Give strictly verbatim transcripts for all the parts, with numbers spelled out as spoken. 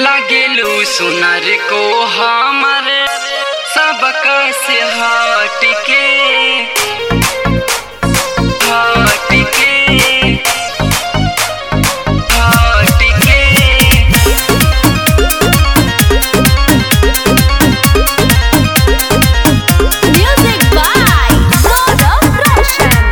लागेलू सुनर को हमारे सबका से हट के हट के हट के Music by Gaurav Roshan.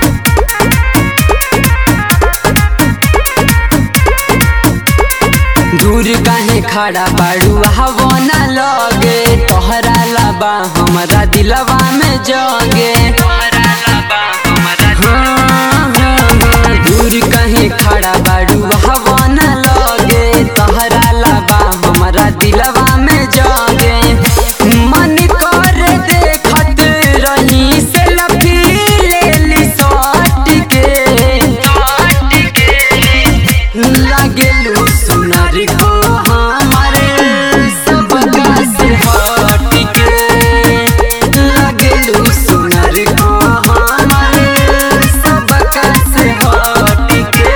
दूर काहे खड़ा बाड़ू हवा न लगे तोहरा लाबा हमरा दिलवा में जगे तोहरा लाबा हमरा हाँ, हाँ, हाँ। दूर काहे खड़ा बाड़ू हवा न लगे तोहरा लाबा हमरा दिलवा में जगे मन कर देखत रही से लफी लेली सट के हट के लागेलू सुनर को हमारे सबका से हट के लागेलू सुनर को हमारे सबका से हट के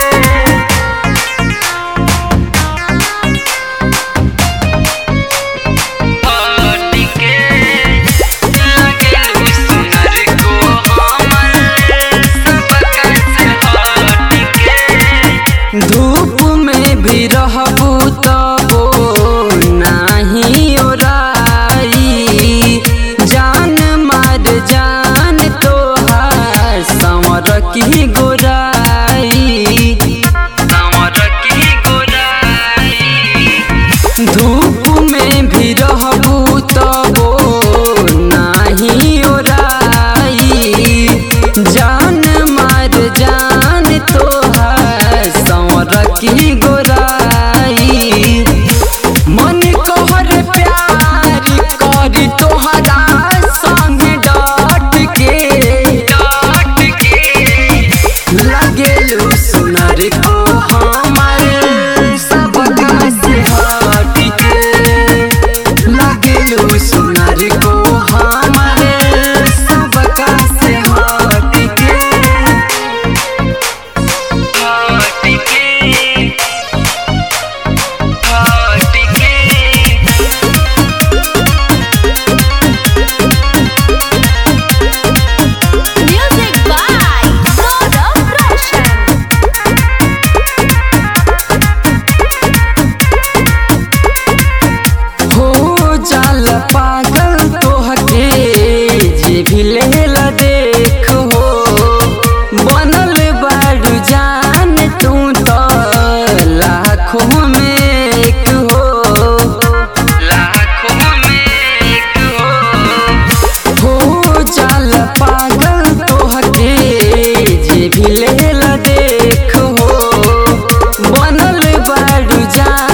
हट के लागेलू सुनर को हमारे सबका से हट के धूप में भी रहबू तबो नाही ओराई जान मार जान तोहार संवर की गोराई संवर की गोराई धूप में भी रहबू तबो नाही ओराई जान मार जान तोहार संवर की गोराई मन कहर प्यार करी तोहरा संग डट के हट के लागेलू सुनर को हमारे सबका से हट के लागेलू सुनर को हमारे सबका से हट के हट के हट के Music by Gaurav Roshan. हो जाल पागल तोहके जे भी लेला देख हो बनल बाड़ू जान तू तो लाखों में एक हो लाखों में एक हो हो जाल पागल तोहके जे भी लेला देख हो बनल बाड़ू जान